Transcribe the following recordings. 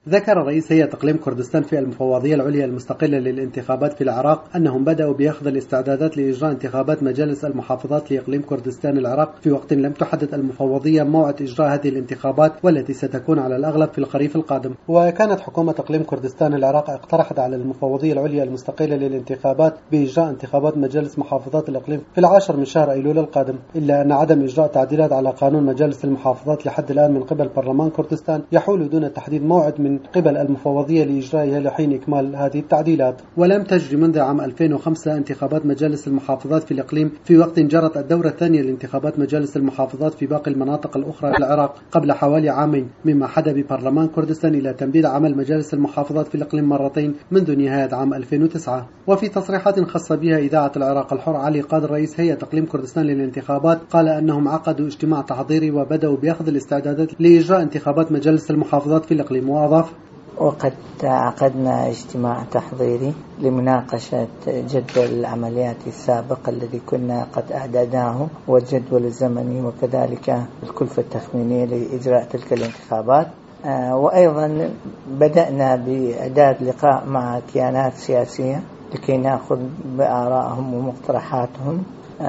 ذكر رئيس هيئة إقليم كردستان في المفوضية العليا المستقلة للانتخابات في العراق أنهم بدأوا بأخذ الاستعدادات لإجراء انتخابات مجالس المحافظات لإقليم كردستان العراق في وقت لم تحدد المفوضية موعد إجراء هذه الانتخابات، والتي ستكون على الأغلب في الخريف القادم. وكانت حكومة إقليم كردستان العراق اقترحت على المفوضية العليا المستقلة للانتخابات بإجراء انتخابات مجالس محافظات الإقليم في 10 من شهر أيلول القادم، إلا أن عدم إجراء تعديلات على قانون مجالس المحافظات لحد الآن من قبل برلمان كردستان يحول دون تحديد موعد من قبل المفوضية لإجرائها لحين إكمال هذه التعديلات. ولم تجري منذ عام 2005 انتخابات مجالس المحافظات في الإقليم، في وقت جرت الدورة الثانية لانتخابات مجالس المحافظات في باقي المناطق الأخرى في العراق قبل حوالي عامين، مما حدا ببرلمان كردستان إلى تمديد عمل مجالس المحافظات في الإقليم مرتين منذ نهاية عام 2009. وفي تصريحات خاصة بها إذاعة العراق الحر، علي قادر رئيس هيئة إقليم كردستان للانتخابات قال أنهم عقدوا اجتماع تحضيري وبدأوا بأخذ الاستعدادات لإجراء انتخابات مجالس المحافظات في الإقليم. وأضاف: وقد عقدنا اجتماع تحضيري لمناقشة جدول العمليات السابق الذي كنا قد أعددناه والجدول الزمني وكذلك الكلفة التخمينية لإجراء تلك الانتخابات. وأيضا بدأنا بإعداد لقاء مع كيانات سياسية لكي نأخذ بآرائهم ومقترحاتهم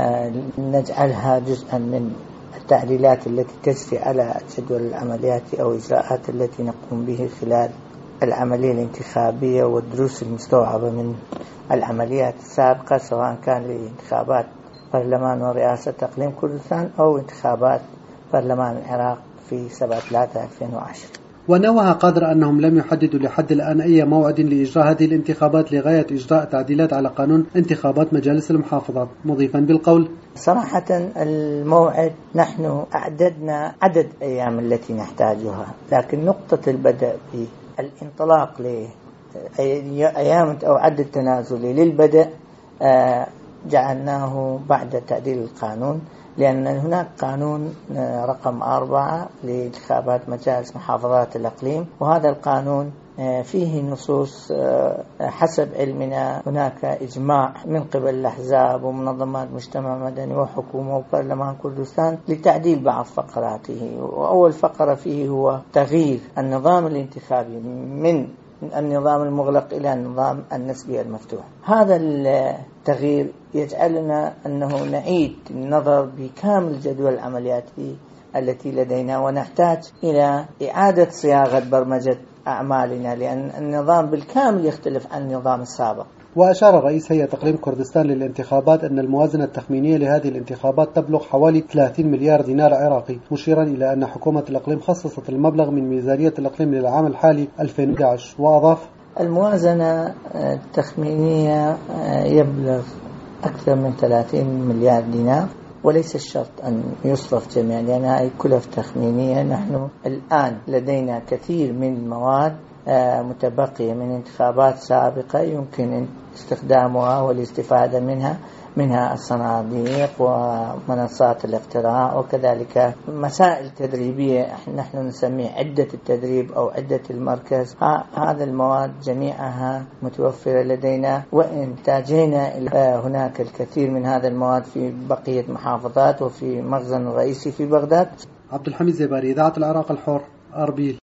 نجعلها جزءا من التعديلات التي تجري على جدول العمليات أو إجراءات التي نقوم به خلال العملية الانتخابية والدروس المستوعبة من العمليات السابقة، سواء كان لانتخابات برلمان ورئاسة إقليم كردستان أو انتخابات برلمان العراق في 7/3/2010. ونوه قادر أنهم لم يحددوا لحد الآن أي موعد لإجراء هذه الانتخابات لغاية إجراء تعديلات على قانون انتخابات مجالس المحافظات، مضيفا بالقول: صراحة الموعد نحن أعددنا عدد أيام التي نحتاجها، لكن نقطة البدء بالانطلاق لأيام أو عدد تنازلي للبدء جعلناه بعد تعديل القانون، لأن هناك قانون رقم 4 لانتخابات مجالس محافظات الإقليم، وهذا القانون فيه نصوص حسب علمنا هناك إجماع من قبل الأحزاب ومنظمات مجتمع مدني وحكومة وبرلمان كردستان لتعديل بعض فقراته. وأول فقرة فيه هو تغيير النظام الانتخابي من النظام المغلق إلى النظام النسبي المفتوح. هذا التغيير يجعلنا أنه نعيد النظر بكامل جدول العمليات التي لدينا، ونحتاج إلى إعادة صياغة برمجة أعمالنا، لأن النظام بالكامل يختلف عن النظام السابق. وأشار رئيس هيئة إقليم كردستان للانتخابات أن الموازنة التخمينية لهذه الانتخابات تبلغ حوالي 30 مليار دينار عراقي، مشيرا إلى أن حكومة الإقليم خصصت المبلغ من ميزانية الإقليم للعام الحالي 2011. وأضاف: الموازنة التخمينية يبلغ أكثر من 30 مليار دينار، وليس الشرط أن يصرف جميعا لأنها أي كلف تخمينية. نحن الآن لدينا كثير من المواد متبقية من انتخابات سابقة يمكن استخدامها والاستفادة منها الصناديق ومنصات الاقتراع، وكذلك مسائل تدريبية نحن نسميه عدة التدريب أو عدة المركز. هذا المواد جميعها متوفرة لدينا، وإن تاجينا هناك الكثير من هذا المواد في بقية محافظات وفي مخزن رئيسي في بغداد. عبد الحميد زباري، إذاعة العراق الحر، أربيل.